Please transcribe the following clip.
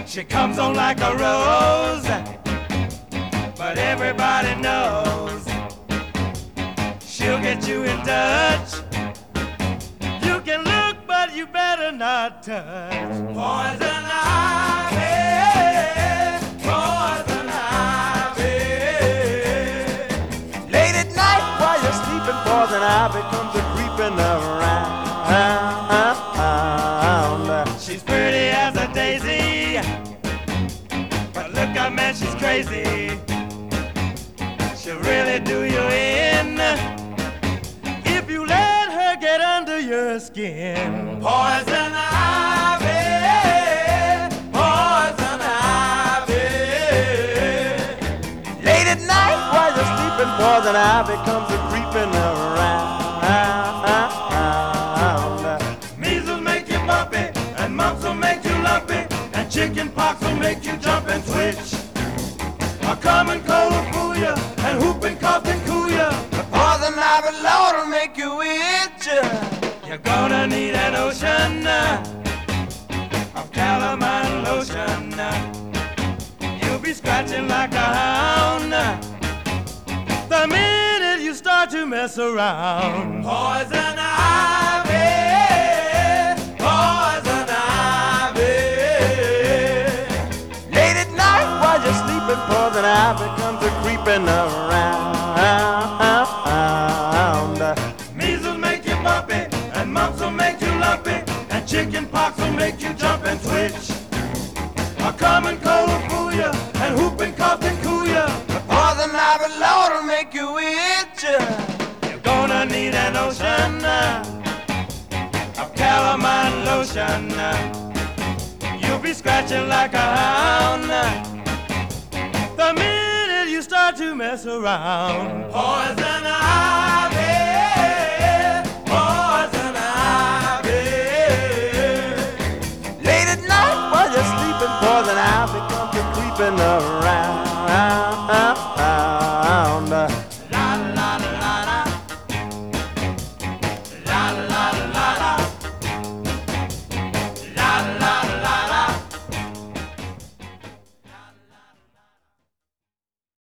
She comes on like a rose, but everybody knows she'll get you in touch. You can look, but you better not touch. Poison ivy, poison ivy. Late at night while you're sleeping, poison ivy comes a creeping around. She's pretty as a daisy, but look out, man, she's crazy. She'll really do you in if you let her get under your skin. Poison ivy, poison ivy. Late at night while you're sleeping, poison ivy comes a creeping around. Measles make you bumpy, and mumps will make you lumpy, and chicken pox will make you jump and twitch. A common cold will fool you, and whooping cough can cool you. The poison ivy, Lord, will make you itch. You're gonna need an ocean of calamine lotion. You'll be scratching like a hound the minute you start to mess around. Poison ivy, poison ivy. Late at night while you're sleeping, poison ivy comes a creeping around. Measles make you bumpy, and mumps will make you lumpy, and chicken pox will make you jump and twitch. A common cold will fool you, and whooping cough can cool you. The poison ivy, Lord, will make you itch. You're gonna need an ocean of calamine lotion. You'll be scratching like a hound the minute you start to mess around. Poison ivy, poison ivy. Late at night while you're sleeping,